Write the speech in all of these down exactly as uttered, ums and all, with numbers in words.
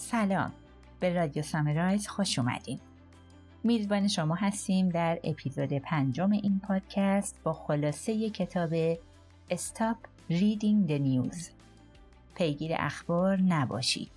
سلام، به رادیو سامرایز خوش اومدین. میزبان شما هستیم در اپیزود پنجم این پادکست با خلاصه کتاب Stop Reading the News. پیگیر اخبار نباشید.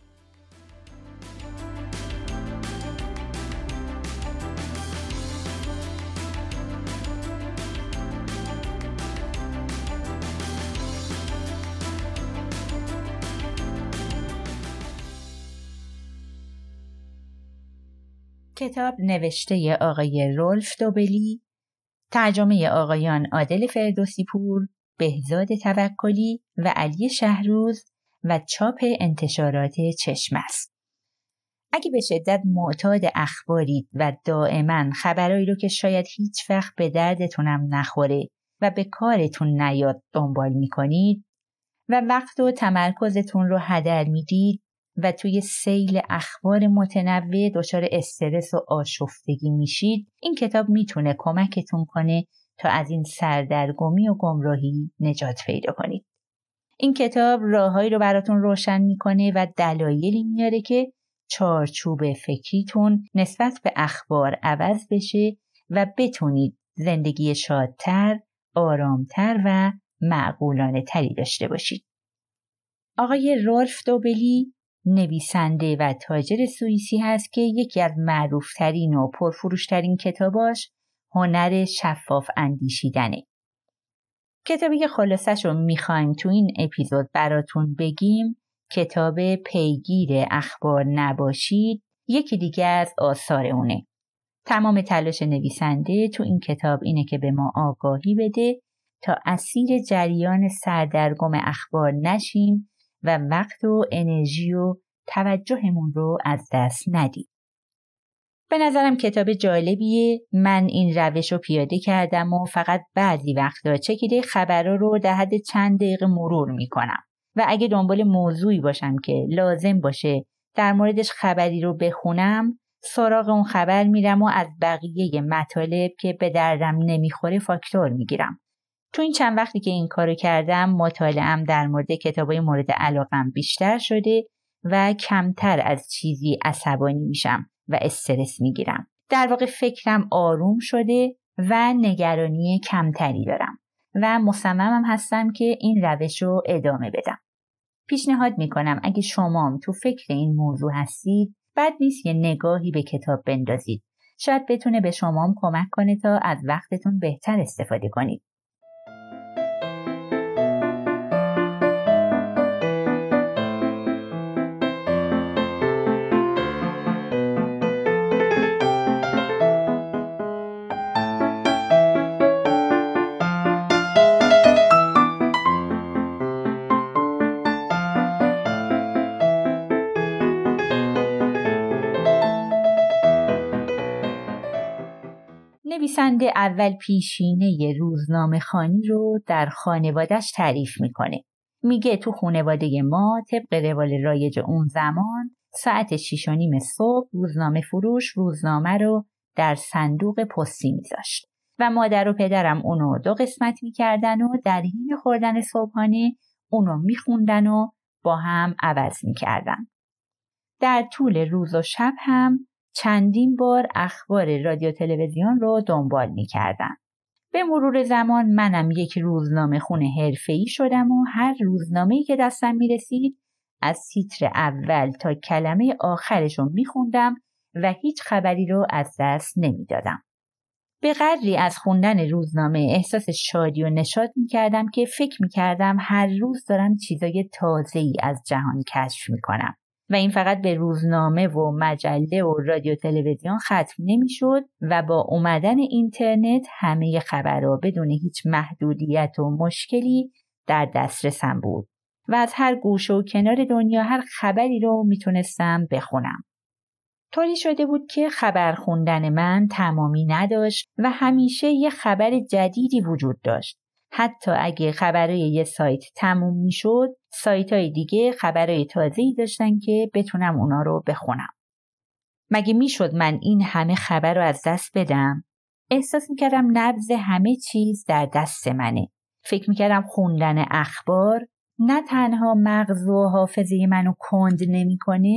کتاب نوشته آقای رولف دوبلی، ترجمه آقایان عادل فردوسی پور، بهزاد توکلی و علی شهروز و چاپ انتشارات چشم است. اگه به شدت معتاد اخبارید و دائما خبرایی رو که شاید هیچ وقت به دردتونم نخوره و به کارتون نیاد دنبال میکنید و وقت و تمرکزتون رو هدر میدید و توی سیل اخبار متنوع دچار استرس و آشفتگی میشید، این کتاب میتونه کمکتون کنه تا از این سردرگمی و گمراهی نجات پیدا کنید. این کتاب راههایی رو براتون روشن میکنه و دلایلی میاره که چارچوب فکریتون نسبت به اخبار عوض بشه و بتونید زندگی شادتر، آرامتر و معقولانه تری داشته باشید. آقای رولف دوبلی نویسنده و تاجر سوئیسی هست که یکی از معروفترین و پرفروشترین کتاباش هنر شفاف اندیشیدنه. کتابی که خلاصش رو میخوایم تو این اپیزود براتون بگیم، کتاب پیگیر اخبار نباشید، یکی دیگه از آثار اونه. تمام تلاش نویسنده تو این کتاب اینه که به ما آگاهی بده تا اسیر جریان سردرگم اخبار نشیم و وقت و انرژی و توجهمون رو از دست ندیم. به نظرم کتاب جالبیه. من این روش رو پیاده کردم و فقط بعضی وقتا چکیده خبرها رو در حد چند دقیقه مرور میکنم و اگه دنبال موضوعی باشم که لازم باشه در موردش خبری رو بخونم، سراغ اون خبر میرم و از بقیه مطالب که به دردم نمیخوره فاکتور میگیرم. تو این چند وقتی که این کارو کردم، مطالعه‌ام در مورد کتابای مورد علاقم بیشتر شده و کمتر از چیزی عصبانی میشم و استرس میگیرم. در واقع فکرم آروم شده و نگرانی کمتری دارم و مصممم هستم که این روش رو ادامه بدم. پیشنهاد میکنم اگه شمام تو فکر این موضوع هستید، بد نیست یه نگاهی به کتاب بندازید. شاید بتونه به شمام کمک کنه تا از وقتتون بهتر استفاده کنید. نویسنده اول پیشینه روزنامه خوانی رو در خانواده‌اش تعریف میکنه. میگه تو خانواده ما طبق روال رایج اون زمان ساعت شیش و نیم صبح روزنامه فروش روزنامه رو در صندوق پستی میذاشت و مادر و پدرم اونو دو قسمت میکردن و در حین خوردن صبحانه اونو میخوندن و با هم عوض میکردن. در طول روز و شب هم چندین بار اخبار رادیو تلویزیون رو دنبال می کردم. به مرور زمان منم یک روزنامه خون حرفه‌ای شدم و هر روزنامه‌ای که دستم می رسید از تیتر اول تا کلمه آخرش رو می خوندم و هیچ خبری رو از دست نمی دادم. به قدری از خوندن روزنامه احساس شادی و نشاط می کردم که فکر می کردم هر روز دارم چیزای تازه‌ای از جهان کشف می کنم. و این فقط به روزنامه و مجله و رادیو تلویزیون ختم نمی‌شد و با اومدن اینترنت همه خبرها بدون هیچ محدودیت و مشکلی در دسترسم بود و از هر گوشه و کنار دنیا هر خبری رو میتونستم بخونم. طوری شده بود که خبر خوندن من تمامی نداشت و همیشه یه خبر جدیدی وجود داشت. حتی اگه خبرای یه سایت تموم میشد، سایت‌های دیگه خبرای تازه‌ای داشتن که بتونم اونا رو بخونم. مگه میشد من این همه خبر رو از دست بدم؟ احساس میکردم نبض همه چیز در دست منه. فکر میکردم خوندن اخبار نه تنها مغز و حافظه منو کند نمیکنه،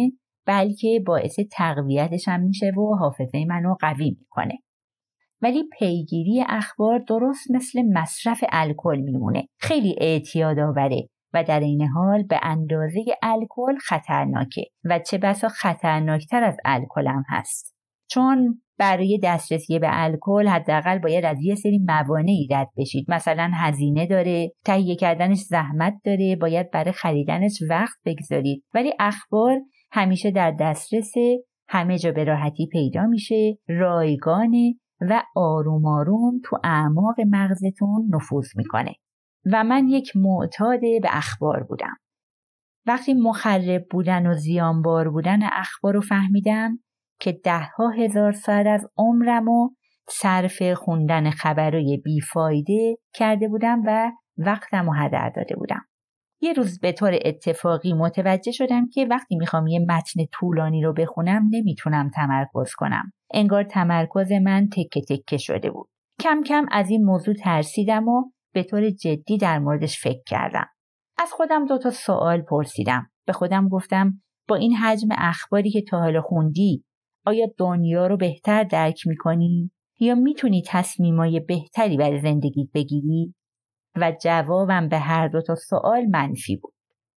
بلکه باعث تقویتش هم میشه و حافظه منو قوی میکنه. ولی پیگیری اخبار درست مثل مصرف الکل میمونه. خیلی اعتیادآوره و در این حال به اندازه الکل خطرناکه و چه بسا خطرناکتر از الکل هم هست. چون برای دسترسی به الکل حداقل باید از یه سری موانعی رد بشید. مثلا هزینه داره، تهیه کردنش زحمت داره، باید برای خریدنش وقت بگذارید. ولی اخبار همیشه در دسترس، همه جا به راحتی پیدا میشه، رایگانه و آروم آروم تو اعماق مغزتون نفوذ میکنه. و من یک معتاد به اخبار بودم. وقتی مخرب بودن و زیانبار بودن اخبار رو فهمیدم که ده ها هزار ساعت از عمرم رو صرف خوندن خبرهای بیفایده کرده بودم و وقتم رو هدر داده بودم. یه روز به طور اتفاقی متوجه شدم که وقتی میخوام یه متن طولانی رو بخونم نمیتونم تمرکز کنم. انگار تمرکز من تکه تکه شده بود. کم کم از این موضوع ترسیدم و به طور جدی در موردش فکر کردم. از خودم دو تا سوال پرسیدم. به خودم گفتم با این حجم اخباری که تا حالا خوندی، آیا دنیا رو بهتر درک میکنی؟ یا میتونی تصمیمای بهتری برای زندگیت بگیری؟ و جوابم به هر دو تا سوال منفی بود.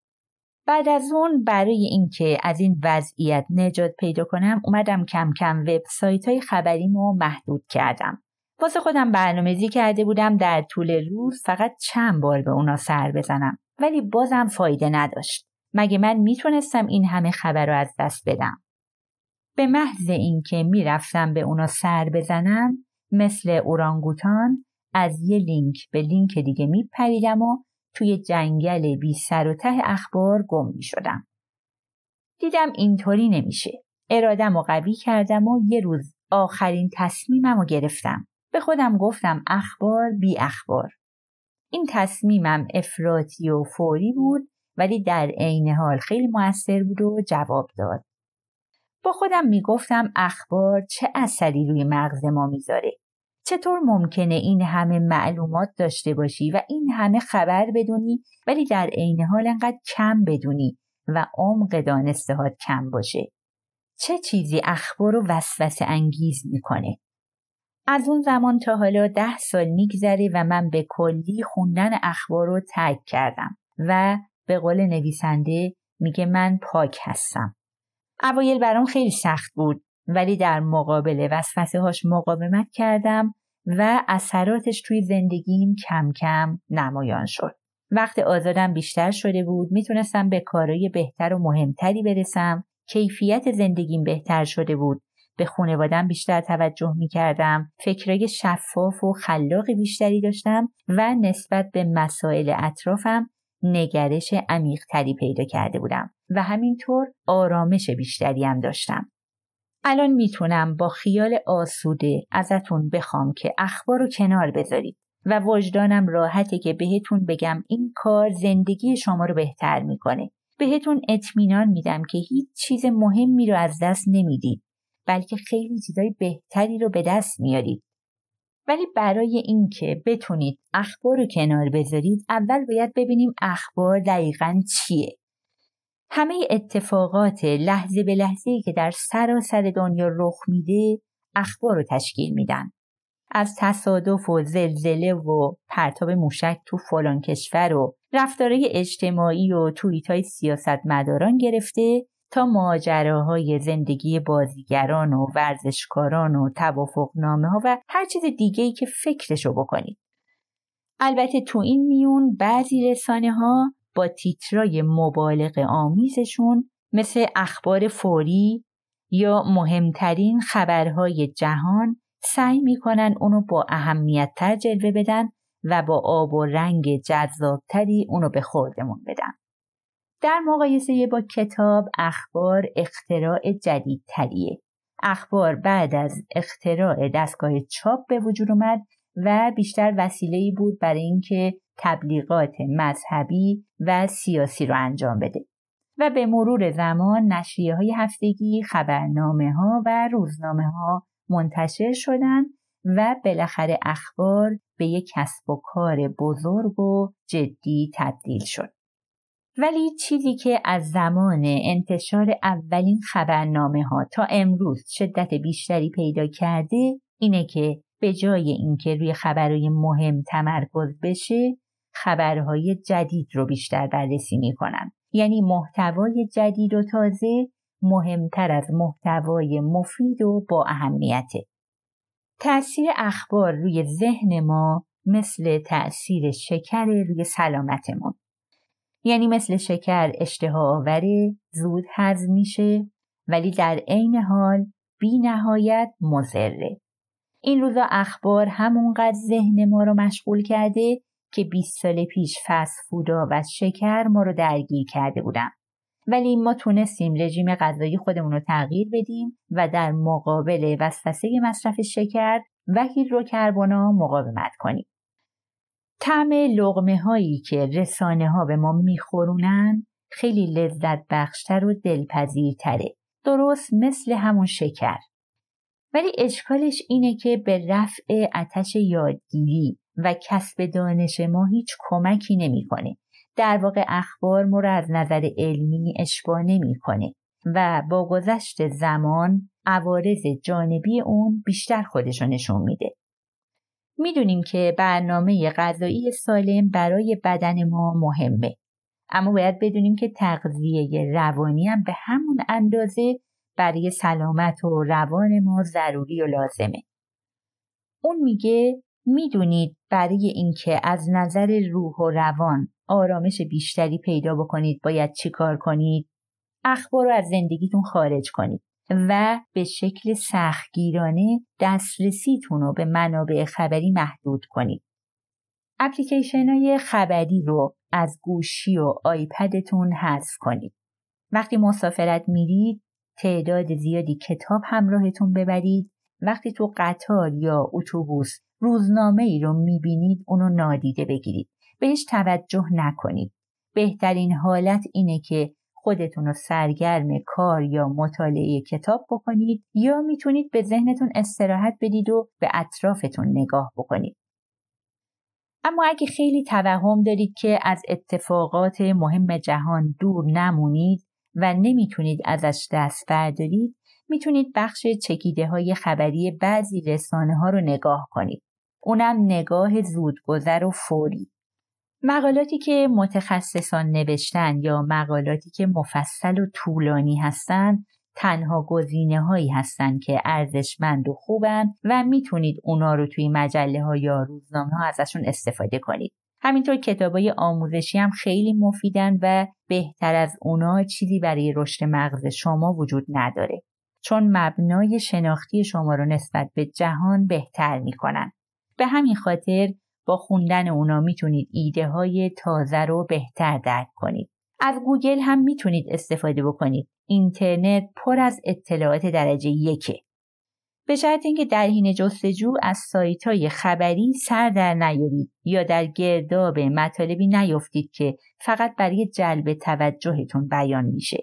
بعد از اون برای اینکه از این وضعیت نجات پیدا کنم اومدم کم کم وبسایت‌های خبریمو محدود کردم. واسه خودم برنامه‌ریزی کرده بودم در طول روز فقط چند بار به اونا سر بزنم، ولی بازم فایده نداشت. مگه من میتونستم این همه خبر رو از دست بدم؟ به محض اینکه میرفتم به اونا سر بزنم مثل اورانگوتان از یه لینک به لینک دیگه میپریدم و توی جنگل بی سر و ته اخبار گم میشدم. دیدم اینطوری نمیشه. ارادم رو قوی کردم و یه روز آخرین تصمیمم رو گرفتم. به خودم گفتم اخبار بی اخبار. این تصمیمم افراطی و فوری بود ولی در عین حال خیلی مؤثر بود و جواب داد. با خودم میگفتم اخبار چه اثری روی مغز ما میذاره؟ چطور ممکنه این همه معلومات داشته باشی و این همه خبر بدونی ولی در عین حال انقدر کم بدونی و عمق دانستهات کم باشه؟ چه چیزی اخبار رو وسوسه انگیز میکنه؟ از اون زمان تا حالا ده سال میگذره و من به کلی خوندن اخبار رو ترک کردم و به قول نویسنده میگه من پاک هستم. اوایل برام خیلی سخت بود ولی در مقابل وسوسه هاش مقاومت کردم و اثراتش توی زندگیم کم کم نمایان شد. وقت آزادم بیشتر شده بود، میتونستم به کارهای بهتر و مهمتری برسم، کیفیت زندگیم بهتر شده بود، به خانواده‌ام بیشتر توجه میکردم، فکرای شفاف و خلاق بیشتری داشتم و نسبت به مسائل اطرافم نگرش عمیق‌تری پیدا کرده بودم و همینطور آرامش بیشتری هم داشتم. الان میتونم با خیال آسوده ازتون بخوام که اخبار رو کنار بذارید و وجدانم راحته که بهتون بگم این کار زندگی شما رو بهتر میکنه. بهتون اطمینان میدم که هیچ چیز مهمی رو از دست نمیدید، بلکه خیلی چیزای بهتری رو به دست میارید. ولی برای اینکه بتونید اخبار رو کنار بذارید اول باید ببینیم اخبار دقیقاً چیه. همه اتفاقات لحظه به لحظه‌ای که در سراسر دنیا رخ میده اخبار رو تشکیل میدن. از تصادف و زلزله و پرتاب موشک تو فلان کشور و رفتارهای اجتماعی و توییت‌های سیاستمداران گرفته تا ماجراهای زندگی بازیگران و ورزشکاران و توافقنامه‌ها و هر چیز دیگه‌ای که فکرشو بکنید. البته تو این میون بعضی رسانه‌ها با تیترای مبالغه آمیزشون مثل اخبار فوری یا مهمترین خبرهای جهان سعی میکنن اونو با اهمیت‌تر جلوه بدن و با آب و رنگ جذابتری اونو به خوردمون بدن. در مقایسه با کتاب، اخبار اختراع جدیدتریه. اخبار بعد از اختراع دستگاه چاپ به وجود اومد و بیشتر وسیله‌ای بود برای اینکه تبلیغات مذهبی و سیاسی رو انجام بده و به مرور زمان نشریه‌های هفتگی، خبرنامه‌ها و روزنامه‌ها منتشر شدن و بالاخره اخبار به یک کسب و کار بزرگ و جدی تبدیل شد. ولی چیزی که از زمان انتشار اولین خبرنامه ها تا امروز شدت بیشتری پیدا کرده اینه که به جای اینکه روی خبرهای مهم تمرکز بشه، خبرهای جدید رو بیشتر بررسی میکنن. یعنی محتوای جدید و تازه مهمتر از محتوای مفید و با اهمیته. تأثیر اخبار روی ذهن ما مثل تأثیر شکر روی سلامتمون. یعنی مثل شکر اشتها آوره، زود هضم میشه، ولی در عین حال بی نهایت مضره. این روزا اخبار همونقدر ذهن ما رو مشغول کرده که بیست سال پیش فست فودا و شکر ما رو درگیر کرده بودن. ولی ما تونستیم رژیم غذایی خودمون رو تغییر بدیم و در مقابل وسوسه مصرف شکر و هیدروکربنا مقاومت کنیم. طعم لقمه هایی که رسانه ها به ما میخورونن خیلی لذت بخشتر و دلپذیرتره. درست مثل همون شکر. ولی اشکالش اینه که به رفع آتش یادگیری و کسب دانش ما هیچ کمکی نمیکنه. در واقع اخبار ما رو از نظر علمی اشباع نمیکنه و با گذشت زمان عوارض جانبی اون بیشتر خودشو نشون میده. میدونیم که برنامه غذایی سالم برای بدن ما مهمه، اما باید بدونیم که تغذیه روانی هم به همون اندازه برای سلامت و روان ما ضروری و لازمه. اون میگه میدونید برای اینکه از نظر روح و روان آرامش بیشتری پیدا بکنید باید چی کار کنید؟ اخبار رو از زندگیتون خارج کنید و به شکل سختگیرانه دسترسیتون رو به منابع خبری محدود کنید. اپلیکیشن های خبری رو از گوشی و آیپدتون حذف کنید. وقتی مسافرت میرید تعداد زیادی کتاب همراهتون ببرید. وقتی تو قطار یا اتوبوس روزنامه ای رو میبینید اونو نادیده بگیرید. بهش توجه نکنید. بهترین حالت اینه که خودتون رو سرگرم کار یا مطالعه کتاب بکنید یا میتونید به ذهنتون استراحت بدید و به اطرافتون نگاه بکنید. اما اگه خیلی توهم دارید که از اتفاقات مهم جهان دور نمونید و نمیتونید ازش دست بردارید، میتونید بخش چکیده های خبری بعضی رسانه ها رو نگاه کنید. اونم نگاه زودگذر و فوری. مقالاتی که متخصصان نوشتن یا مقالاتی که مفصل و طولانی هستن تنها گزینه هایی هستن که ارزشمند و خوبن و میتونید اونا رو توی مجله ها یا روزنامه ها ازشون استفاده کنید. همینطور کتابای آموزشی هم خیلی مفیدن و بهتر از اونا چیزی برای رشد مغز شما وجود نداره، چون مبنای شناختی شما رو نسبت به جهان بهتر میکنن. به همین خاطر با خوندن اونا میتونید ایده های تازه رو بهتر درک کنید. از گوگل هم میتونید استفاده بکنید. اینترنت پر از اطلاعات درجه یکه. به شرط اینکه در حین جستجو از سایت‌های خبری سر در نیارید یا در گرداب مطالبی نیفتید که فقط برای جلب توجهتون بیان میشه.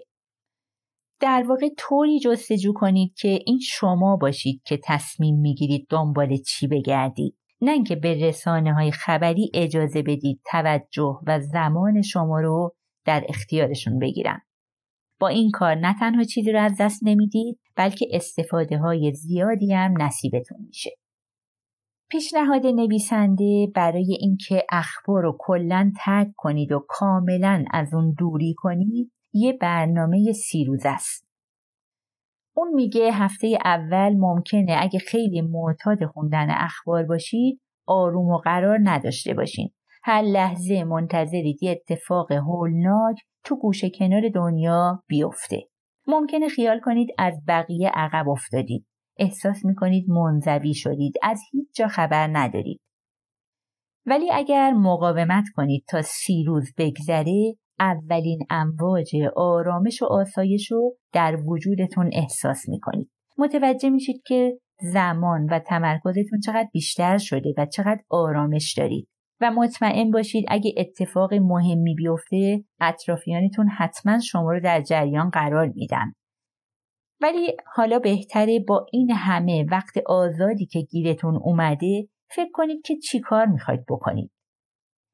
در واقع طوری جستجو کنید که این شما باشید که تصمیم میگیرید دنبال چی بگردید، نه اینکه به رسانه‌های خبری اجازه بدید توجه و زمان شما رو در اختیارشون بگیرن. با این کار نه تنها چیزی رو از دست نمیدید، بلکه استفاده های زیادی هم نصیبتون میشه. پیشنهاد نویسنده برای اینکه اخبار رو کلاً ترک کنید و کاملاً از اون دوری کنید، یه برنامه سی روزه است. اون میگه هفته اول ممکنه اگه خیلی معتاد خوندن اخبار باشید، آروم و قرار نداشته باشین. هر لحظه منتظرید یه اتفاق هولناک تو گوشه کنار دنیا بیفته. ممکنه خیال کنید از بقیه عقب افتادید. احساس میکنید منزوی شدید، از هیچ جا خبر ندارید. ولی اگر مقاومت کنید تا سی روز بگذره، اولین امواج آرامش و آسایش رو در وجودتون احساس میکنید. متوجه میشید که زمان و تمرکزتون چقدر بیشتر شده و چقدر آرامش دارید. و مطمئن باشید اگه اتفاق مهمی بیفته اطرافیانتون حتما شما رو در جریان قرار میدن. ولی حالا بهتره با این همه وقت آزادی که گیرتون اومده فکر کنید که چی کار میخواید بکنید.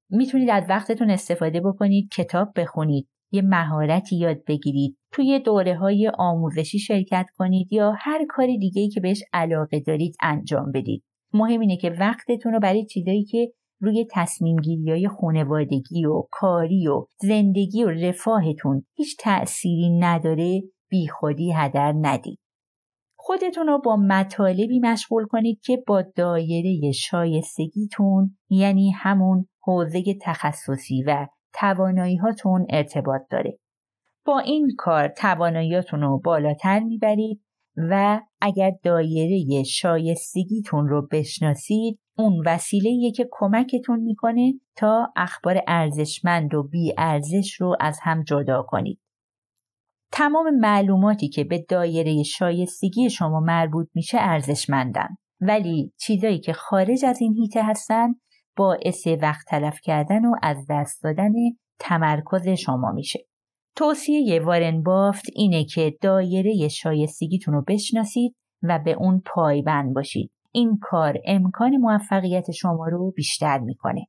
میتونید از وقتتون استفاده بکنید، کتاب بخونید، یه مهارتی یاد بگیرید، توی دوره‌های آموزشی شرکت کنید یا هر کاری دیگه‌ای که بهش علاقه دارید انجام بدید. مهم اینه که وقتتون رو برای چیزایی که روی تصمیم گیری‌های خانوادگی و کاری و زندگی و رفاهتون هیچ تأثیری نداره بیخودی هدر ندید. خودتون رو با مطالبی مشغول کنید که با دایره شایستگیتون، یعنی همون حوزه تخصصی و توانایی‌هاتون ارتباط داره. با این کار تواناییاتون رو بالاتر میبرید و اگر دایره شایستگیتون رو بشناسید، اون وسیله‌ایه که کمکتون میکنه تا اخبار ارزشمند و بی ارزش رو از هم جدا کنید. تمام معلوماتی که به دایره شایستگی شما مربوط میشه ارزشمندن، ولی چیزایی که خارج از این حیطه هستن باعث وقت تلف کردن و از دست دادن تمرکز شما میشه. توصیه وارن بافت اینه که دایره شایستگیتون رو بشناسید و به اون پایبند باشید. این کار امکان موفقیت شما رو بیشتر میکنه.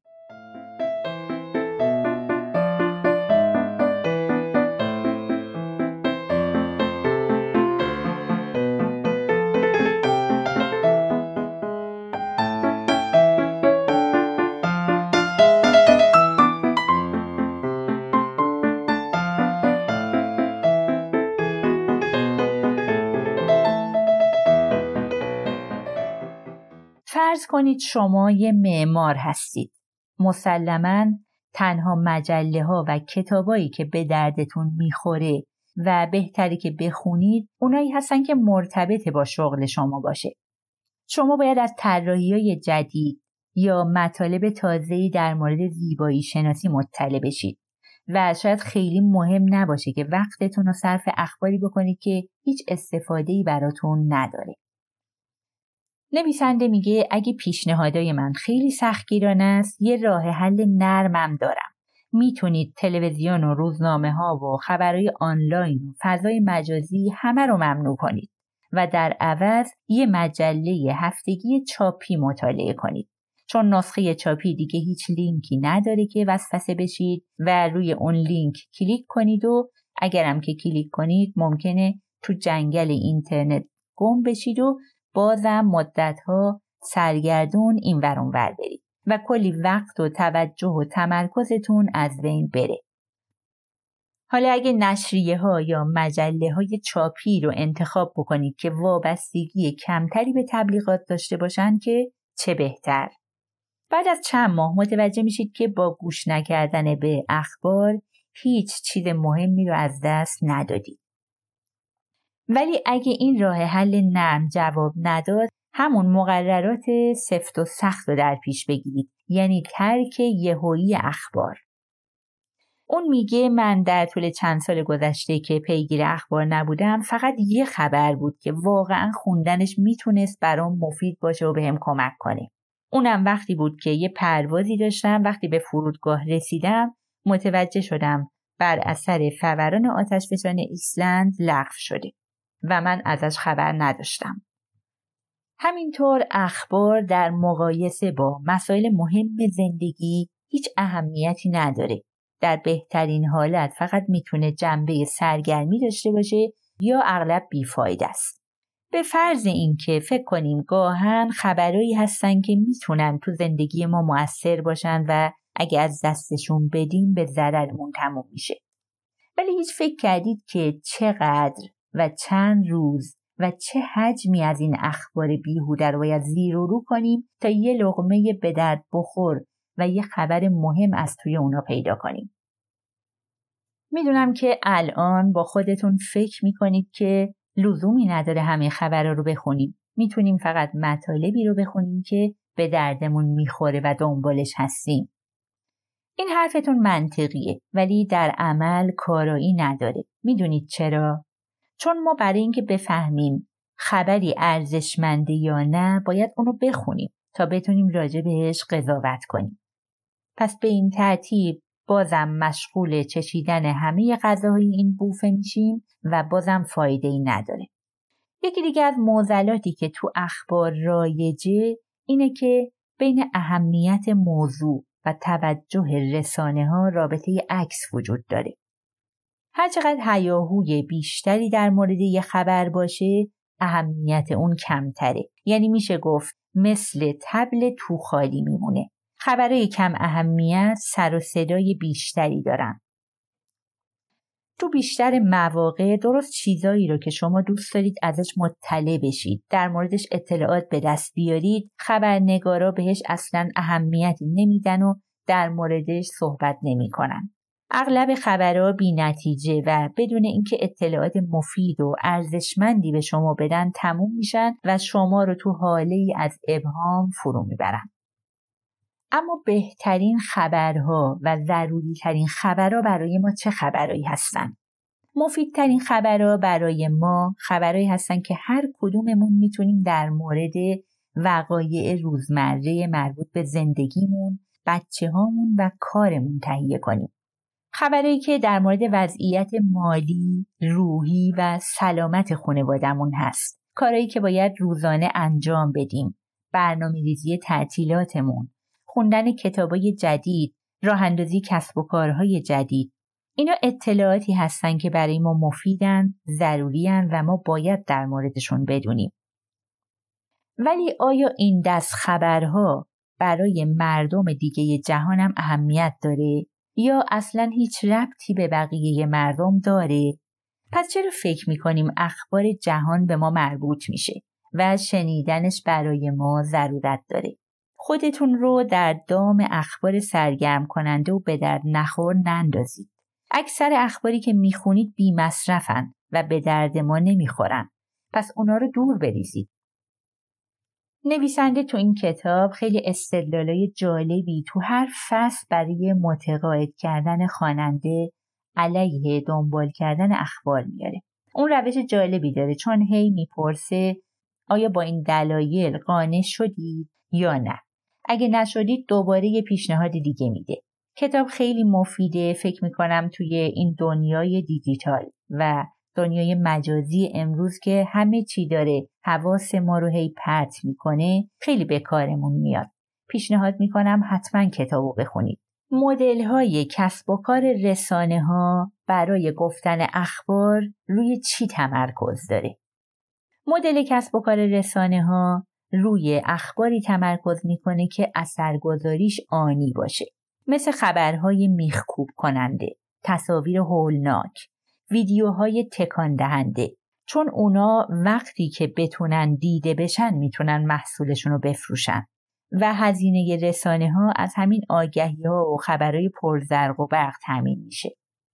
فرض کنید شما یه معمار هستید. مسلماً تنها مجله ها و کتابایی که به دردتون میخوره و بهتری که بخونید اونایی هستن که مرتبط با شغل شما باشه. شما باید از طراحی‌های جدید یا مطالب تازه‌ای در مورد زیبایی شناسی مطلع بشید و شاید خیلی مهم نباشه که وقتتون رو صرف اخباری بکنید که هیچ استفاده‌ای براتون نداره. نویسنده میگه اگه پیشنهادای من خیلی سختگیرانه است، یه راه حل نرمم دارم. میتونید تلویزیون و روزنامه ها و خبرهای آنلاین و فضای مجازی همه رو ممنوع کنید و در عوض یه مجله هفتگی چاپی مطالعه کنید. چون نسخه چاپی دیگه هیچ لینکی نداره که وسوسه بشید و روی اون لینک کلیک کنید و اگرم که کلیک کنید ممکنه تو جنگل اینترنت گم بشید و بازم مدتها سرگردون این ور اون ور برید و کلی وقت و توجه و تمرکزتون از بین بره. حالا اگه نشریه ها یا مجله های چاپی رو انتخاب بکنید که وابستگی کمتری به تبلیغات داشته باشن که چه بهتر. بعد از چند ماه متوجه میشید که با گوش نکردن به اخبار هیچ چیز مهمی رو از دست ندادید. ولی اگه این راه حل نرم جواب نداد، همون مقررات سفت و سخت رو در پیش بگیرید، یعنی ترک یهویی اخبار. اون میگه من در طول چند سال گذشته که پیگیر اخبار نبودم فقط یه خبر بود که واقعا خوندنش میتونست برام مفید باشه و بهم کمک کنه. اونم وقتی بود که یه پروازی داشتم، وقتی به فرودگاه رسیدم متوجه شدم بر اثر فوران آتشفشان ایسلند لغو شده و من ازش خبر نداشتم. همینطور اخبار در مقایسه با مسائل مهم زندگی هیچ اهمیتی نداره. در بهترین حالت فقط میتونه جنبه سرگرمی داشته باشه یا اغلب بیفایده است. به فرض این که فکر کنیم گاهن خبرایی هستن که میتونن تو زندگی ما مؤثر باشن و اگه از دستشون بدیم به ضررمون تموم میشه. ولی هیچ فکر کردید که چقدر و چند روز و چه حجمی از این اخبار بیهوده رو باید زیر و رو کنیم تا یه لقمه به درد بخور و یه خبر مهم از توی اونا پیدا کنیم. میدونم که الان با خودتون فکر میکنید که لزومی نداره همه خبرها رو بخونیم. میتونیم فقط مطالبی رو بخونیم که به دردمون میخوره و دنبالش هستیم. این حرفتون منطقیه، ولی در عمل کارایی نداره. میدونید چرا؟ چون ما برای اینکه بفهمیم خبری ارزشمنده یا نه باید اونو بخونیم تا بتونیم راجع بهش قضاوت کنیم. پس به این ترتیب بازم مشغول چشیدن همه غذاهای این بوفه میشیم و بازم فایده‌ای نداره. یکی دیگه از معضلاتی که تو اخبار رایجه اینه که بین اهمیت موضوع و توجه رسانه ها رابطه عکس وجود داره. هرچقدر هیاهوی بیشتری در مورد یه خبر باشه، اهمیت اون کمتره. یعنی میشه گفت مثل طبل تو خالی میمونه. خبرهای کم اهمیت سر و صدای بیشتری دارن. تو بیشتر مواقع درست چیزایی رو که شما دوست دارید ازش مطلع بشید، در موردش اطلاعات به دست بیارید، خبرنگارا بهش اصلاً اهمیتی نمیدن و در موردش صحبت نمیکنن. اغلب خبرها بی نتیجه و بدون اینکه اطلاعات مفید و ارزشمندی به شما بدن تموم میشن و شما رو تو حاله‌ای از ابهام فرو میبرن. اما بهترین خبرها و ضروری ترین خبرها برای ما چه خبرهایی هستن؟ مفیدترین خبرها برای ما خبرهایی هستن که هر کدوممون میتونیم در مورد وقایع روزمره مربوط به زندگیمون، بچه هامون و کارمون تهیه کنیم. خبرهایی که در مورد وضعیت مالی، روحی و سلامت خانواده‌مون هست. کارهایی که باید روزانه انجام بدیم. برنامه‌ریزی تعطیلاتمون، خوندن کتابای جدید، راه اندازی کسب و کارهای جدید. اینا اطلاعاتی هستن که برای ما مفیدن، ضروریان و ما باید در موردشون بدونیم. ولی آیا این دست خبرها برای مردم دیگه جهان هم اهمیت داره یا اصلاً هیچ ربطی به بقیه مردم داره؟ پس چرا فکر میکنیم اخبار جهان به ما مربوط میشه و شنیدنش برای ما ضرورت داره؟ خودتون رو در دام اخبار سرگرم کننده و به درد نخور نندازید. اکثر اخباری که میخونید بی مصرفن و به درد ما نمیخورن. پس اونا رو دور بریزید. نویسنده تو این کتاب خیلی استدلالای جالبی تو هر فصل برای متقاعد کردن خواننده علیه دنبال کردن اخبار میاره. اون روش جالبی داره چون هی میپرسه آیا با این دلایل قانع شدید یا نه؟ اگه نشدید دوباره یه پیشنهاد دیگه میده. کتاب خیلی مفیده، فکر میکنم توی این دنیای دیجیتال و دنیای مجازی امروز که همه چی داره حواس ما رو هی پرت میکنه خیلی به کارمون میاد. پیشنهاد میکنم حتما کتابو بخونید. مدل های کسب و کار رسانه ها برای گفتن اخبار روی چی تمرکز داره؟ مدل کسب و کار رسانه ها روی اخباری تمرکز میکنه که اثرگذاریش آنی باشه. مثل خبرهای میخکوب کننده، تصاویر هولناک، ویدیوهای تکان دهنده. چون اونا وقتی که بتونن دیده بشن میتونن محصولشون رو بفروشن و هزینه رسانه ها از همین آگهی ها و خبرهای پرزرق و برق تامین میشه.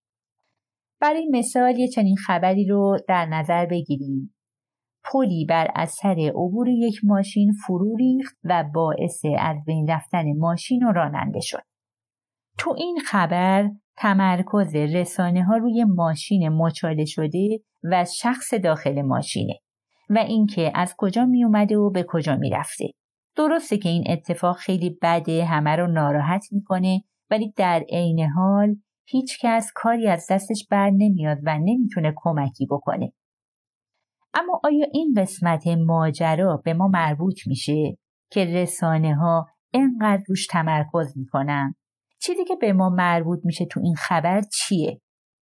برای مثال یه چنین خبری رو در نظر بگیریم. پلی بر اثر عبور یک ماشین فرو ریخت و باعث از بین رفتن ماشین و راننده شد. تو این خبر تمرکز رسانه ها روی ماشین مچاله شده و شخص داخل ماشینه و اینکه از کجا می اومده و به کجا می رفته. درسته که این اتفاق خیلی بده، همه رو ناراحت میکنه، ولی در عین حال هیچ کس کاری از دستش بر نمیاد و نمیتونه کمکی بکنه. اما آیا این قسمت ماجرا به ما مربوط میشه که رسانه ها اینقدر روش تمرکز میکنن؟ چیزی که به ما مربوط میشه تو این خبر چیه؟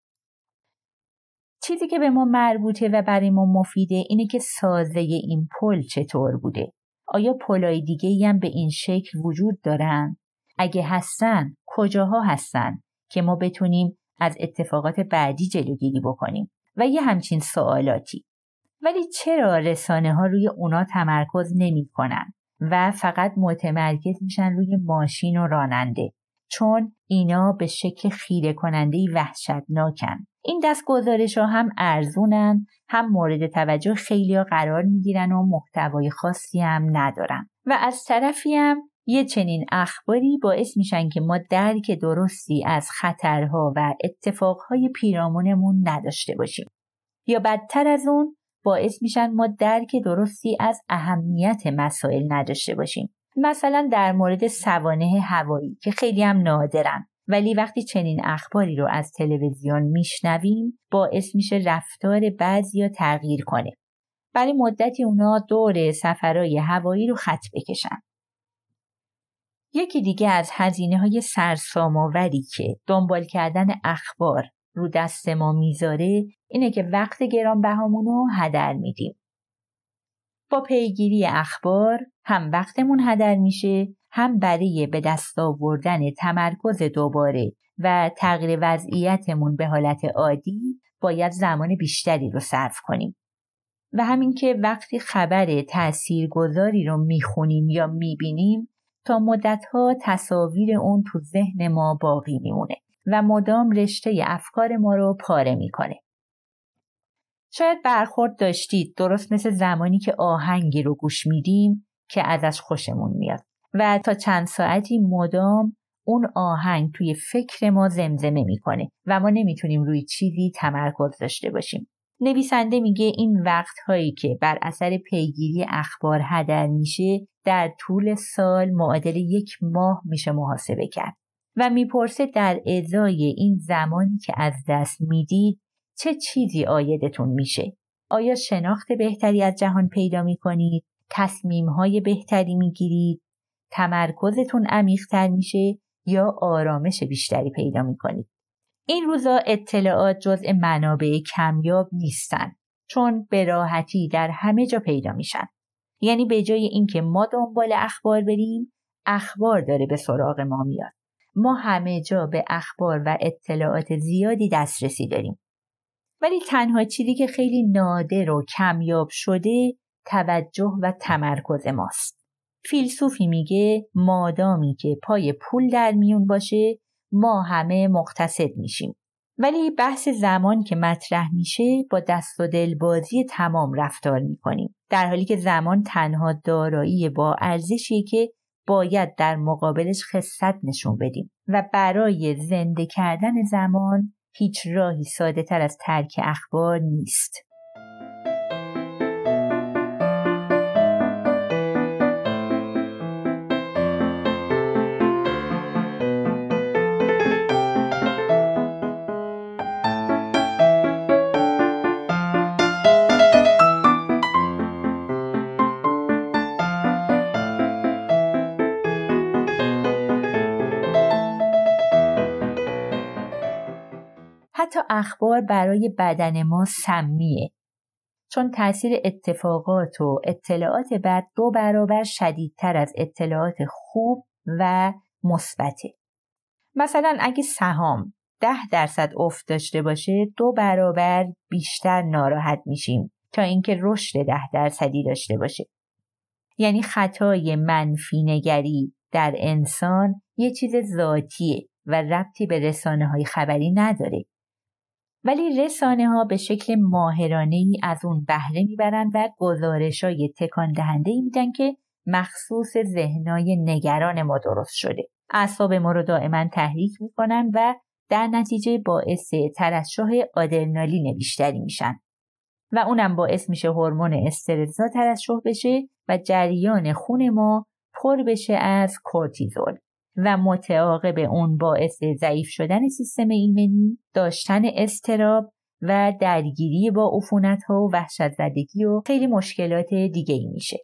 چیزی که به ما مربوطه و برای ما مفیده اینه که سازه این پل چطور بوده؟ آیا پلای دیگه‌ای هم به این شکل وجود دارن؟ اگه هستن، کجاها هستن که ما بتونیم از اتفاقات بعدی جلوگیری بکنیم؟ و یه همچین سوالاتی. ولی چرا رسانه ها روی اونا تمرکز نمی کنن و فقط متمرکز میشن روی ماشین و راننده؟ چون اینا به شکل خیره کننده‌ای وحشتناکن. این دست گزارش ها هم ارزونن، هم مورد توجه خیلی ها قرار میگیرن و محتوای خاصی هم ندارن. و از طرفی هم یه چنین اخباری باعث میشن که ما درک درستی از خطرها و اتفاقهای پیرامونمون نداشته باشیم. یا بدتر از اون باعث میشن ما درک درستی از اهمیت مسائل نداشته باشیم. مثلا در مورد سوانح هوایی که خیلی هم نادرن، ولی وقتی چنین اخباری رو از تلویزیون میشنویم باعث میشه رفتار بعضیا تغییر کنه. برای مدتی اونا دور سفرهای هوایی رو خط بکشن. یکی دیگه از هزینه‌های سرسام‌آوری که دنبال کردن اخبار رو دست ما میذاره اینه که وقت گرانبهامون رو هدر میدیم. با پیگیری اخبار هم وقتمون هدر میشه، هم برای به دست آوردن تمرکز دوباره و تغییر وضعیتمون به حالت عادی باید زمان بیشتری رو صرف کنیم. و همین که وقتی خبر تاثیرگذاری رو میخونیم یا میبینیم تا مدتها تصاویر اون تو ذهن ما باقی میمونه و مدام رشته افکار ما رو پاره میکنه. شاید برخورد داشتید درست مثل زمانی که آهنگی رو گوش میدیم که ازش خوشمون میاد و تا چند ساعتی مدام اون آهنگ توی فکر ما زمزمه میکنه و ما نمیتونیم روی چیزی تمرکز داشته باشیم. نویسنده میگه این وقتهایی که بر اثر پیگیری اخبار هدر میشه در طول سال معادل یک ماه میشه محاسبه کرد و میپرسه در ازای این زمانی که از دست میدید چه چیزی عایدتون میشه؟ آیا شناخت بهتری از جهان پیدا میکنید؟ تصمیمهای بهتری میگیرید؟ تمرکزتون عمیق‌تر میشه یا آرامش بیشتری پیدا میکنید؟ این روزا اطلاعات جزء منابع کمیاب نیستن چون به راحتی در همه جا پیدا میشن. یعنی به جای اینکه ما دنبال اخبار بریم، اخبار داره به سراغ ما میاد. ما همه جا به اخبار و اطلاعات زیادی دسترسی داریم. ولی تنها چیزی که خیلی نادر و کمیاب شده توجه و تمرکز ماست. فیلسوفی میگه مادامی که پای پول در میون باشه ما همه مقتصد میشیم. ولی بحث زمان که مطرح میشه با دست و دل بازی تمام رفتار میکنیم، در حالی که زمان تنها دارایی با ارزشیه که باید در مقابلش خست نشون بدیم و برای زنده کردن زمان هیچ راهی ساده تر از ترک اخبار نیست. حتی اخبار برای بدن ما سمیه، چون تاثیر اتفاقات و اطلاعات بد دو برابر شدیدتر از اطلاعات خوب و مثبته. مثلا اگه سهام ده درصد افت داشته باشه دو برابر بیشتر ناراحت میشیم تا اینکه رشد ده درصدی داشته باشه. یعنی خطای منفی نگری در انسان یه چیز ذاتیه و ربطی به رسانه‌های خبری نداره. ولی رسانه ها به شکل ماهرانه‌ای از اون بهره میبرن و گزارش‌های تکان دهنده‌ای میدن که مخصوص ذهنای نگران ما درست شده. اعصاب ما رو دائما تحریک میکنن و در نتیجه باعث ترشح آدرنالین بیشتری میشن و اونم باعث میشه هورمون استرس ترشح بشه و جریان خون ما پر بشه از کورتیزول و متعاقب اون باعث ضعیف شدن سیستم ایمنی، داشتن اضطراب و درگیری با عفونت‌ها و وحشت زدگی و خیلی مشکلات دیگه‌ای میشه.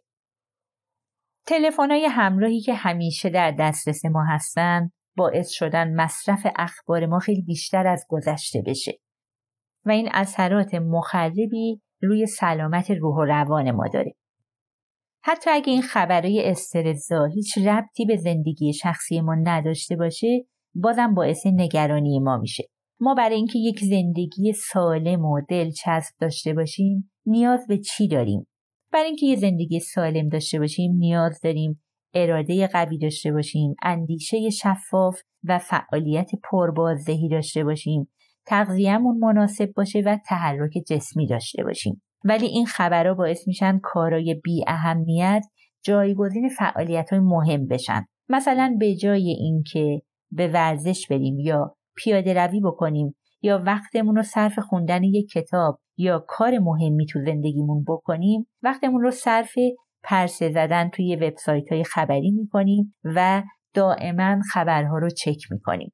تلفن‌های همراهی که همیشه در دسترس ما هستن باعث شدن مصرف اخبار ما خیلی بیشتر از گذشته بشه و این اثرات مخربی روی سلامت روح و روان ما داره. حتی اگه این خبرهای استرس‌زا هیچ ربطی به زندگی شخصی ما نداشته باشه، بازم باعث نگرانی ما میشه. ما برای اینکه یک زندگی سالم و دلچسب داشته باشیم، نیاز به چی داریم؟ برای اینکه یک زندگی سالم داشته باشیم، نیاز داریم اراده قوی داشته باشیم، اندیشه شفاف و فعالیت پربازدهی داشته باشیم، تغذیه‌مون مناسب باشه و تحرک جسمی داشته باشیم. ولی این خبرها باعث میشن کارهای بی اهمیت جایگزین فعالیت‌های مهم بشن. مثلا به جای اینکه به ورزش بریم یا پیاده روی بکنیم یا وقتمون رو صرف خوندن یک کتاب یا کار مهمی تو زندگیمون بکنیم، وقتمون رو صرف پرسه زدن توی وبسایت‌های خبری میکنیم و دائما خبرها رو چک میکنیم.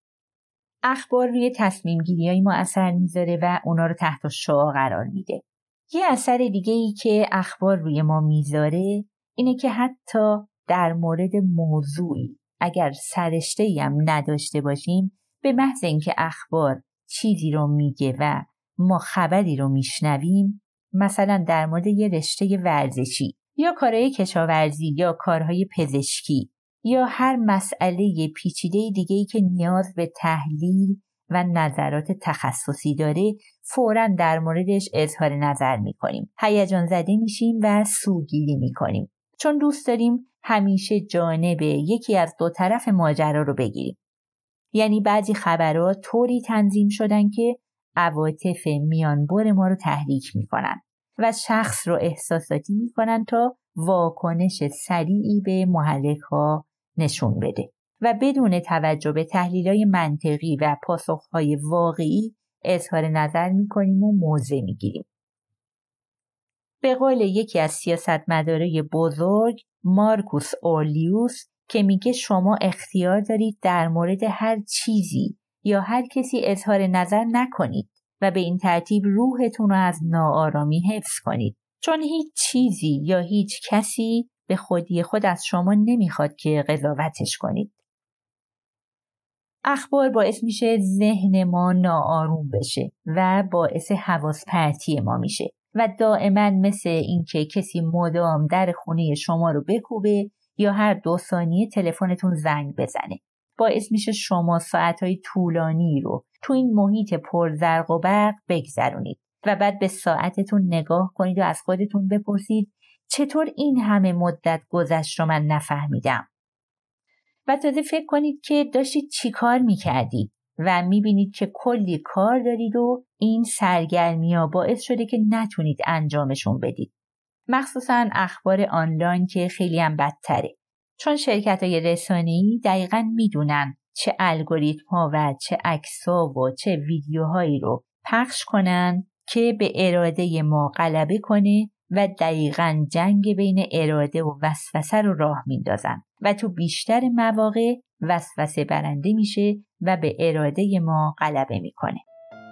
اخبار روی تصمیم گیری‌های ما اثر میذاره و اونا رو تحت شعاع قرار میده. یه اثر دیگه ای که اخبار روی ما میذاره اینه که حتی در مورد موضوعی اگر سررشته‌ای هم نداشته باشیم، به محض اینکه اخبار چیزی رو میگه و ما خبری رو میشنویم، مثلا در مورد یه رشته ورزشی یا کارهای کشاورزی یا کارهای پزشکی یا هر مسئله پیچیده دیگه‌ای که نیاز به تحلیل و نظرات تخصصی داره، فوراً در موردش اظهار نظر میکنیم. هیجان زده میشیم و سوگیری میکنیم، چون دوست داریم همیشه جانب یکی از دو طرف ماجرا رو بگیریم. یعنی بعضی خبرها طوری تنظیم شدن که عواطف میانبر ما رو تحریک میکنن و شخص رو احساساتی میکنن تا واکنش سریعی به محرک‌ها نشون بده و بدون توجه به تحلیل‌های منطقی و پاسخ‌های واقعی اظهار نظر میکنیم و موضع میگیریم. به قول یکی از سیاستمدارای بزرگ مارکوس اورلیوس که میگه شما اختیار دارید در مورد هر چیزی یا هر کسی اظهار نظر نکنید و به این ترتیب روحتون رو از ناآرامی حفظ کنید، چون هیچ چیزی یا هیچ کسی به خودی خود از شما نمیخواد که قضاوتش کنید. اخبار باعث میشه ذهن ما ناآروم بشه و باعث حواس پرتی ما میشه و دائما مثل اینکه کسی مدام در خونه شما رو بکوبه یا هر دو ثانیه تلفنتون زنگ بزنه. باعث میشه شما ساعتهای طولانی رو تو این محیط پر زرق و برق بگذرونید و بعد به ساعتتون نگاه کنید و از خودتون بپرسید چطور این همه مدت گذشت رو من نفهمیدم. و تازه فکر کنید که داشتید چی کار میکردید و میبینید که کلی کار دارید و این سرگرمی ها باعث شده که نتونید انجامشون بدید. مخصوصا اخبار آنلاین که خیلی هم بدتره، چون شرکت های رسانه‌ای دقیقاً میدونن چه الگوریتم ها و چه عکس ها و چه ویدیوهایی رو پخش کنن که به اراده ما غلبه کنه و دقیقاً جنگ بین اراده و وسوسه رو راه میندازن و تو بیشتر مواقع وسوسه برنده میشه و به اراده ما غلبه میکنه.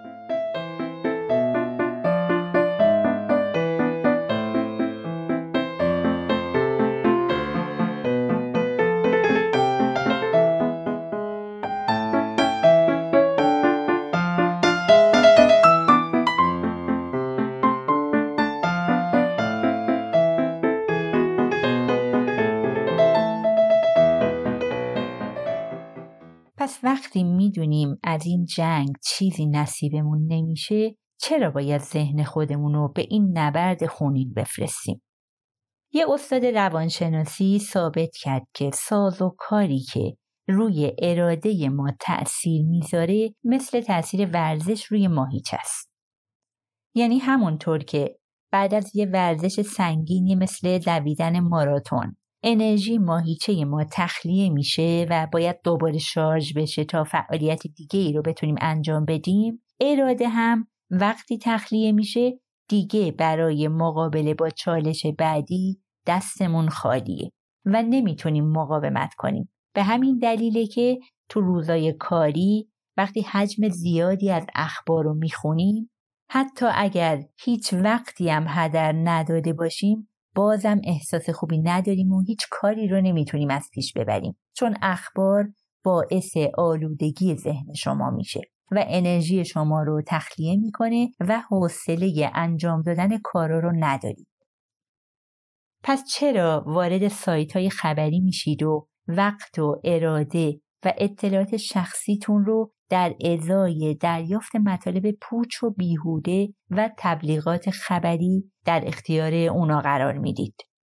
پس وقتی میدونیم از این جنگ چیزی نصیبمون نمیشه، چرا باید ذهن خودمون رو به این نبرد خونین بفرستیم؟ یه استاد روانشناسی ثابت کرد که ساز و کاری که روی اراده ما تأثیر میذاره مثل تأثیر ورزش روی ماهیچه است. یعنی همونطور که بعد از یه ورزش سنگینی مثل دویدن ماراتون انرژی ماهیچه ما تخلیه میشه و باید دوباره شارژ بشه تا فعالیت دیگه ای رو بتونیم انجام بدیم، اراده هم وقتی تخلیه میشه دیگه برای مقابله با چالش بعدی دستمون خالیه و نمیتونیم مقاومت کنیم. به همین دلیله که تو روزای کاری وقتی حجم زیادی از اخبار رو میخونیم، حتی اگر هیچ وقتی هم هدر نداده باشیم بازم احساس خوبی نداریم و هیچ کاری رو نمیتونیم از پیش ببریم، چون اخبار باعث آلودگی ذهن شما میشه و انرژی شما رو تخلیه میکنه و حوصله انجام دادن کارا رو ندارید. پس چرا وارد سایت‌های خبری میشید و وقت و اراده و اطلاعات شخصیتون رو در ازای دریافت مطالب پوچ و بیهوده و تبلیغات خبری در اختیار اونا قرار میدید؟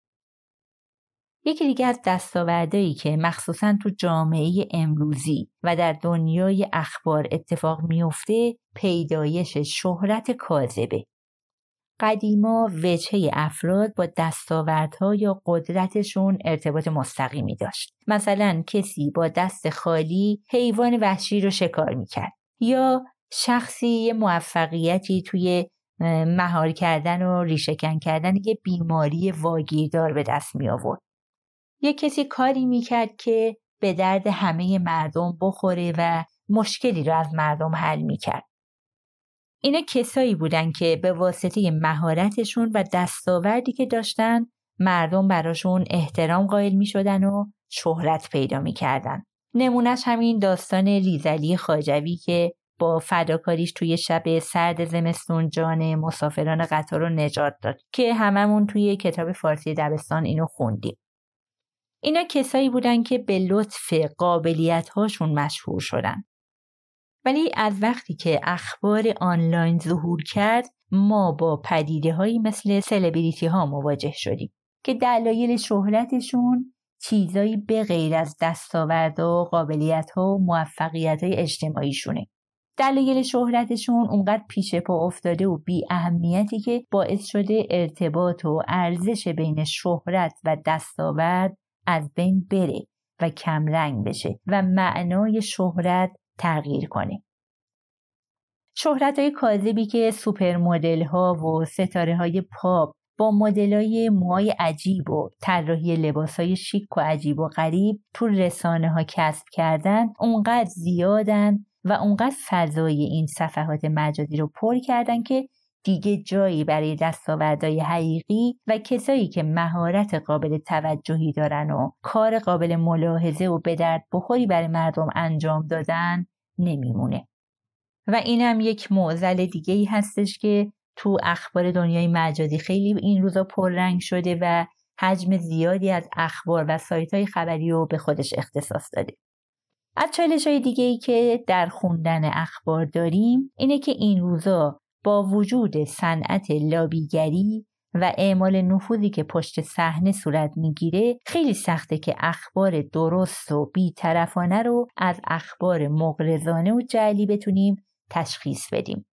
یکی دیگه از دستاوردهایی که مخصوصاً تو جامعه امروزی و در دنیای اخبار اتفاق میفته پیدایش شهرت کاذبه. قدیما وجهه افراد با دستاوردها یا قدرتشون ارتباط مستقیمی داشت. مثلا کسی با دست خالی حیوان وحشی رو شکار میکرد یا شخصی یه موفقیتی توی مهار کردن و ریشه‌کن کردن یه بیماری واگیردار به دست می آورد. یه کسی کاری میکرد که به درد همه مردم بخوره و مشکلی رو از مردم حل میکرد. اینا کسایی بودن که به واسطه مهارتشون و دستاوردی که داشتن مردم براشون احترام قائل می شدن و شهرت پیدا می‌کردن. نمونهش همین داستان لیزعلی خواجوی که با فداکاریش توی شب سرد زمستون جان مسافران قطار رو نجات داد که هممون توی کتاب فارسی دبستان اینو خوندیم. اینا کسایی بودن که به لطف قابلیت‌هاشون مشهور شدن. ولی از وقتی که اخبار آنلاین ظهور کرد ما با پدیده‌هایی مثل سلبریتی ها مواجه شدیم که دلایل شهرتشون چیزایی به غیر از دستاوردها و قابلیت‌ها و موفقیت‌های اجتماعیشونه. دلایل شهرتشون اونقدر پیش پا افتاده و بی اهمیتی که باعث شده ارتباط و ارزش بین شهرت و دستاورد از بین بره و کمرنگ بشه و معنای شهرت تغییر کنه. شهرت‌های کاذبی که سوپر مدل‌ها و ستاره‌های پاپ با مدل‌های موهای عجیب و طراحی لباس‌های شیک و عجیب و غریب تو رسانه‌ها کسب کردن اونقدر زیادن و اونقدر فضای این صفحات مجازی رو پر کردن که دیگه جایی برای دستاوردهای حقیقی و کسایی که مهارت قابل توجهی دارن و کار قابل ملاحظه و به درد بخوری برای مردم انجام دادن نمیمونه. و اینم یک معضل دیگه‌ای هستش که تو اخبار دنیای مجازی خیلی این روزا پررنگ شده و حجم زیادی از اخبار و سایت‌های خبری رو به خودش اختصاص داده. از چالش‌های دیگه‌ای که در خوندن اخبار داریم اینه که این روزا با وجود صنعت لابیگری و اعمال نفوذی که پشت صحنه صورت میگیره خیلی سخته که اخبار درست و بی‌طرفانه رو از اخبار مغرضانه و جعلی بتونیم تشخیص بدیم.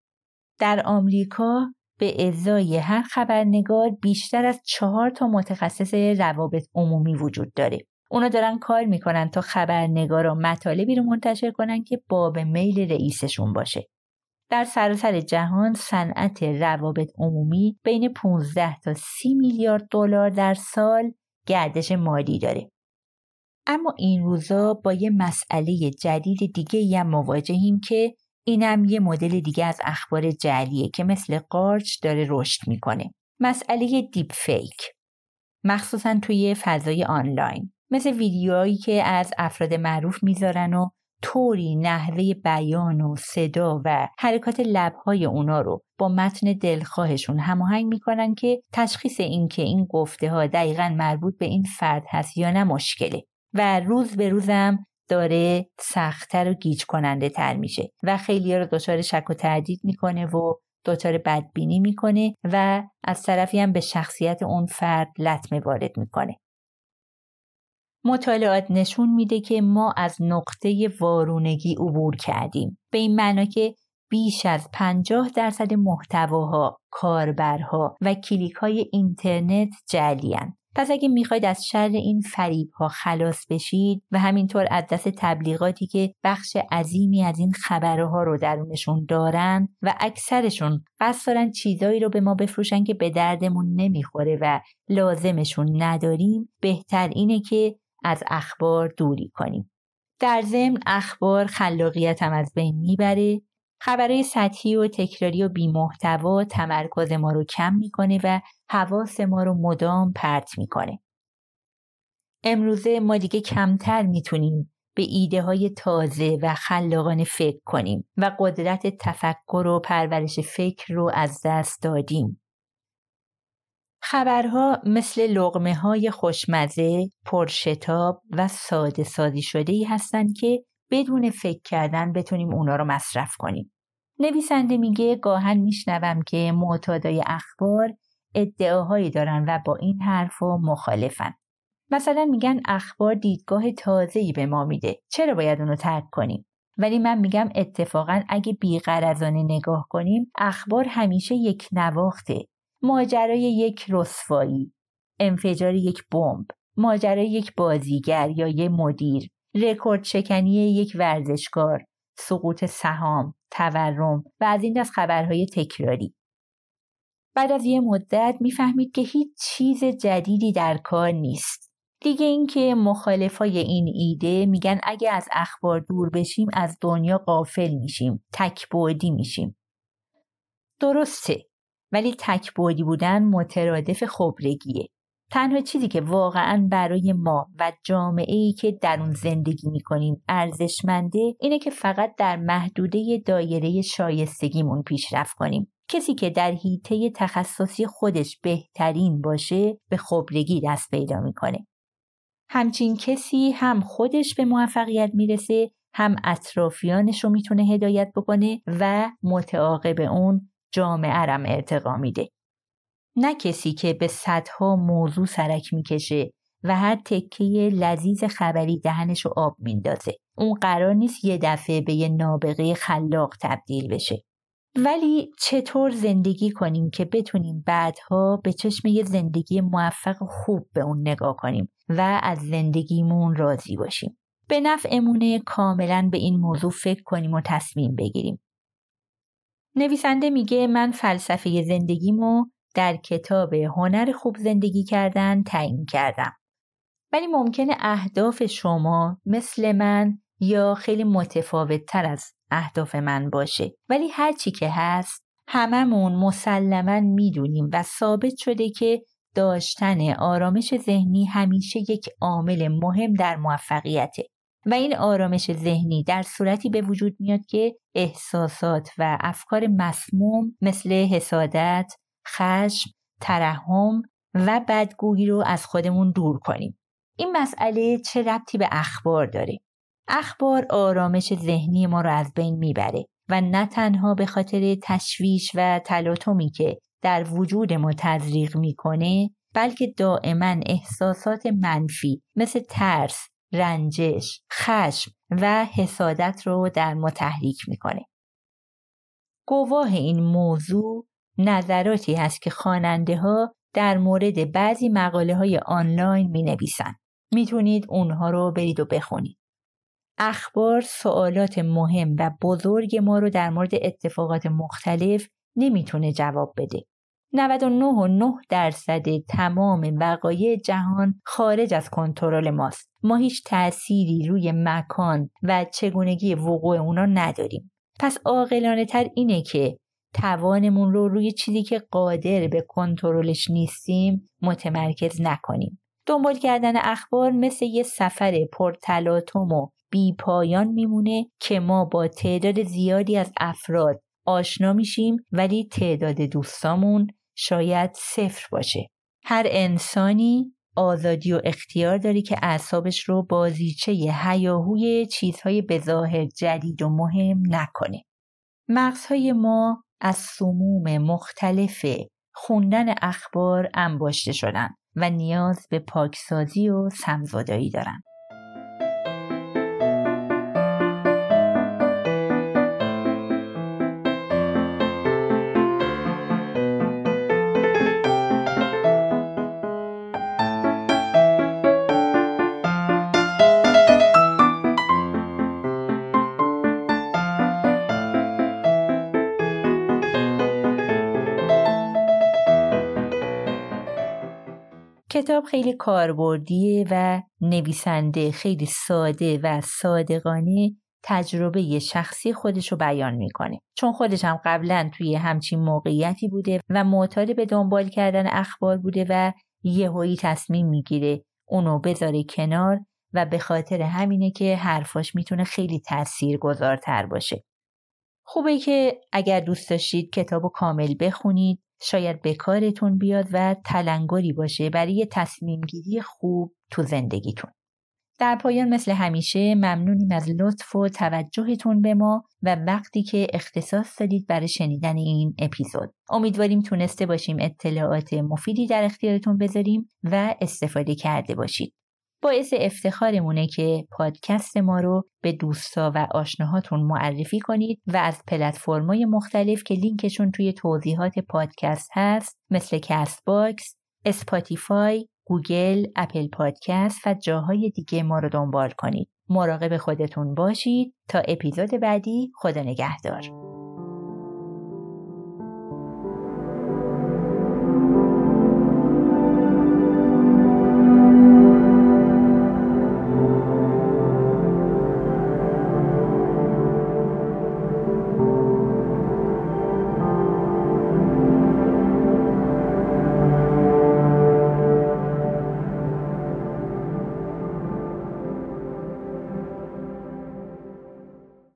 در آمریکا به ازای هر خبرنگار بیشتر از چهار تا متخصص روابط عمومی وجود داره. اونا دارن کار میکنن تا خبرنگارا مطالبی رو منتشر کنن که باب میل رئیسشون باشه. در سراسر جهان صنعت روابط عمومی بین پانزده تا سی میلیارد دلار در سال گردش مالی داره. اما این روزا با یه مسئله جدید دیگه هم مواجهیم که اینم یه مدل دیگه از اخبار جعلیه که مثل قارچ داره رشد میکنه. مسئله دیپ فیک، مخصوصا توی فضای آنلاین، مثل ویدیوهایی که از افراد معروف میذارن و طوری نحوه بیان و صدا و حرکات لب‌های اونا رو با متن دلخواهشون هماهنگ میکنن که تشخیص این که این گفته ها دقیقاً مربوط به این فرد هست یا نه مشکله و روز به روزم داره سخت‌تر و گیج کننده تر میشه و خیلی‌ها رو دچار شک و تردید میکنه و دچار بدبینی میکنه و از طرفی هم به شخصیت اون فرد لطمه وارد میکنه. مطالعات نشون میده که ما از نقطه وارونگی عبور کردیم، به این معنا که بیش از پنجاه درصد محتواها، کاربرها و کلیک‌های اینترنت جعلی‌اند. پس اگه میخواید از شر این فریب‌ها خلاص بشید و همینطور از دست تبلیغاتی که بخش عظیمی از این خبرها رو درونشون دارن و اکثرشون قصد دارن چیزایی رو به ما بفروشن که به دردمون نمیخوره و لازمشون نداریم، بهتر اینه که از اخبار دوری کنیم. در ضمن اخبار خلاقیت هم از بین میبره. خبرهای سطحی و تکراری و بی‌محتوا تمرکز ما رو کم میکنه و حواس ما رو مدام پرت میکنه. امروزه ما دیگه کمتر میتونیم به ایده های تازه و خلاقانه فکر کنیم و قدرت تفکر و پرورش فکر رو از دست دادیم. خبرها مثل لقمه های خوشمزه، پرشتاب و ساده سازی شده‌ای هستن که بدون فکر کردن بتونیم اونا رو مصرف کنیم. نویسنده میگه گاهن میشنوم که معتادای اخبار ادعاهایی دارن و با این حرفا مخالفن. مثلا میگن اخبار دیدگاه تازه‌ای به ما میده، چرا باید اونو ترک کنیم؟ ولی من میگم اتفاقا اگه بی‌غرضانه نگاه کنیم اخبار همیشه یک نواخته. ماجرای یک رسوایی، انفجار یک بمب، ماجرای یک بازیگر یا یک مدیر، رکورد شکنی یک ورزشکار، سقوط سهام، تورم و از این دست خبرهای تکراری. بعد از یه مدت میفهمید که هیچ چیز جدیدی در کار نیست. دیگه این که مخالفای این ایده میگن اگه از اخبار دور بشیم از دنیا غافل میشیم، تک‌بعدی میشیم. درسته، ولی تک‌بعدی بودن مترادف خبرگیه. تنها چیزی که واقعاً برای ما و جامعه‌ای که در اون زندگی می‌کنیم ارزشمنده اینه که فقط در محدوده دایره شایستگیمون پیشرفت کنیم. کسی که در حیطه تخصصی خودش بهترین باشه به خبرگی دست پیدا می‌کنه. همچین کسی هم خودش به موفقیت میرسه، هم اطرافیانش رو میتونه هدایت بکنه و متعاقب اون جامعه رم ارتقا میده. نه کسی که به صدها موضوع سرک میکشه و هر تکه لذیذ خبری دهنش رو آب میندازه. اون قرار نیست یه دفعه به یه نابغه خلاق تبدیل بشه. ولی چطور زندگی کنیم که بتونیم بعدها به چشم یه زندگی موفق خوب به اون نگاه کنیم و از زندگیمون راضی باشیم؟ به نفعمونه کاملاً به این موضوع فکر کنیم و تصمیم بگیریم. نویسنده میگه من فلسفه زندگیمو در کتاب هنر خوب زندگی کردن تعیین کردم. ولی ممکنه اهداف شما مثل من یا خیلی متفاوت تر از اهداف من باشه. ولی هر چی که هست هممون مسلماً میدونیم و ثابت شده که داشتن آرامش ذهنی همیشه یک عامل مهم در موفقیته. و این آرامش ذهنی در صورتی به وجود میاد که احساسات و افکار مسموم مثل حسادت، خشم، ترحم و بدگویی رو از خودمون دور کنیم. این مسئله چه ربطی به اخبار داره؟ اخبار آرامش ذهنی ما رو از بین میبره و نه تنها به خاطر تشویش و تلاطمی که در وجود ما تزریق میکنه، بلکه دائما احساسات منفی مثل ترس، رنجش، خشم و حسادت رو در ما تحریک میکنه. گواه این موضوع نظراتی هست که خواننده ها در مورد بعضی مقاله های آنلاین می نویسن. میتونید اونها رو برید و بخونید. اخبار سوالات مهم و بزرگ ما رو در مورد اتفاقات مختلف نمیتونه جواب بده. نود و نه و نه درصد تمام وقایع جهان خارج از کنترل ماست. ما هیچ تأثیری روی مکان و چگونگی وقوع اونا نداریم. پس عاقلانه تر اینه که توانمون رو روی چیزی که قادر به کنترلش نیستیم متمرکز نکنیم. دنبال کردن اخبار مثل یه سفر پرتلاطم و بی پایان میمونه که ما با تعداد زیادی از افراد آشنا میشیم ولی تعداد دوستامون شاید صفر باشه. هر انسانی آزادی و اختیار داره که اعصابش رو بازیچه هیاهوی چیزهای بظاهر جدید و مهم نکنه. مغزهای ما از سموم مختلف خوندن اخبار انباشته شدن و نیاز به پاکسازی و سمزدایی دارن. کتاب خیلی کاربردیه و نویسنده خیلی ساده و صادقانه تجربه شخصی خودش رو بیان میکنه. چون خودش هم قبلا توی همچین موقعیتی بوده و معتاد به دنبال کردن اخبار بوده و یهویی تصمیم میگیره اونو بذاره کنار و به خاطر همینه که حرفاش میتونه خیلی تاثیرگذارتر باشه. خوبه که اگر دوست داشتید کتابو کامل بخونید، شاید به کارتون بیاد و تلنگری باشه برای تصمیم گیری خوب تو زندگیتون. در پایان مثل همیشه ممنونیم از لطف و توجهتون به ما و وقتی که اختصاص دادید برای شنیدن این اپیزود. امیدواریم تونسته باشیم اطلاعات مفیدی در اختیارتون بذاریم و استفاده کرده باشید. باعث افتخارمونه که پادکست ما رو به دوستا و آشناهاتون معرفی کنید و از پلتفرم‌های مختلف که لینکشون توی توضیحات پادکست هست مثل کست باکس، اسپاتیفای، گوگل، اپل پادکست و جاهای دیگه ما رو دنبال کنید. مراقب خودتون باشید تا اپیزود بعدی. خدا نگهدار.